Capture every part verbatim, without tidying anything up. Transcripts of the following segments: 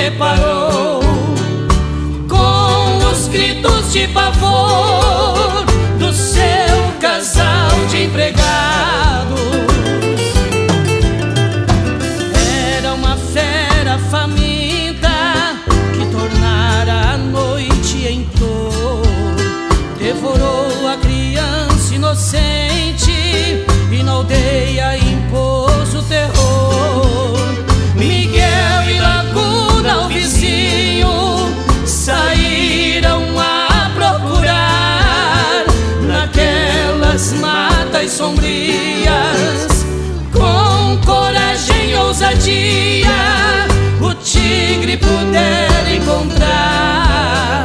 deparou com os gritos de pavor do seu casal de empregados. Era uma fera faminta que tornara a noite em dor, devorou a criança inocente e na aldeia impôs o terror. Miguel e Laguna, o vizinho, saíram a procurar naquelas matas sombrias. Com coragem e ousadia o tigre puder encontrar.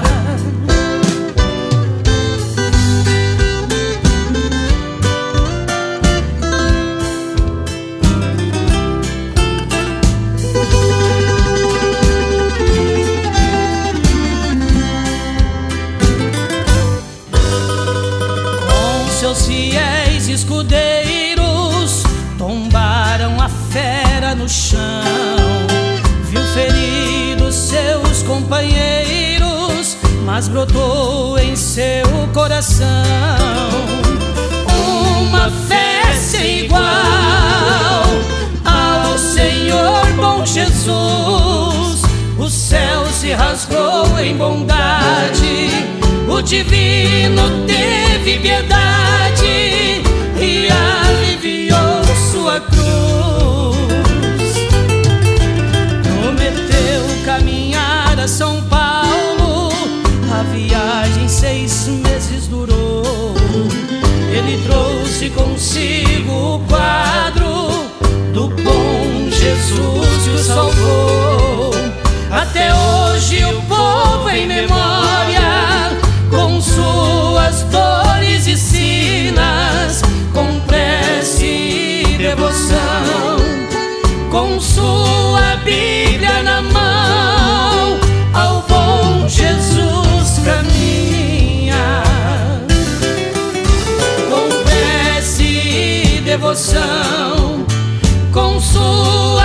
Seus fiéis escudeiros tombaram a fera no chão. Viu feridos seus companheiros, mas brotou em seu coração uma fé sem igual ao Senhor bom Jesus. O céu se rasgou em bondade, o divino teve piedade e aliviou sua cruz. Prometeu caminhar a São Paulo, a viagem seis meses durou. Ele trouxe consigo o quadro do bom Jesus que o salvou. Até hoje o povo em memória, com suas dores e sinas, com prece e devoção, com sua Bíblia na mão, ao bom Jesus caminha. Com prece e devoção, com sua